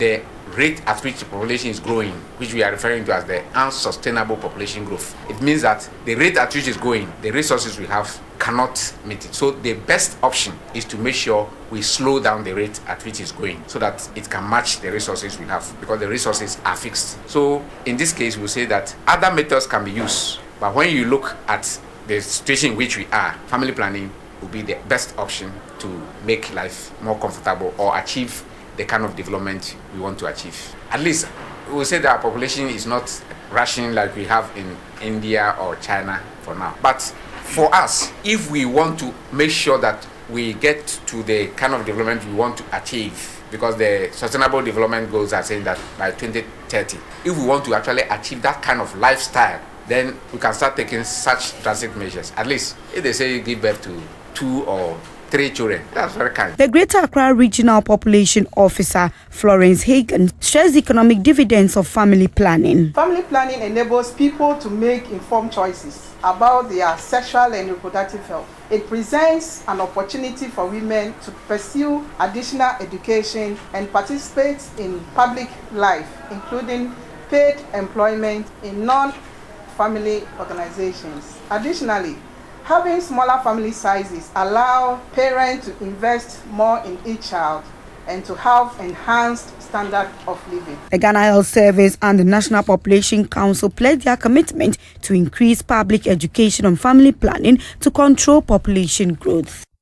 the rate at which the population is growing, which we are referring to as the unsustainable population growth. It means that the rate at which it's going, the resources we have cannot meet it. So the best option is to make sure we slow down the rate at which it's going so that it can match the resources we have, because the resources are fixed. So in this case, we'll say that other methods can be used. But when you look at the situation in which we are, family planning will be the best option to make life more comfortable or achieve the kind of development we want to achieve. At least we will say that our population is not rushing like we have in India or China for now. But for us, if we want to make sure that we get to the kind of development we want to achieve, because the Sustainable Development Goals are saying that by 2030, if we want to actually achieve that kind of lifestyle, then we can start taking such drastic measures. At least if they say you give birth to 2 or 3 children, that's very kind. The Greater Accra Regional Population Officer, Florence Hagan, stressed the economic dividends of family planning. Family planning enables people to make informed choices about their sexual and reproductive health. It presents an opportunity for women to pursue additional education and participate in public life, including paid employment in non-family organizations. Additionally, having smaller family sizes allow parents to invest more in each child and to have enhanced standard of living. The Ghana Health Service and the National Population Council pledged their commitment to increase public education on family planning to control population growth.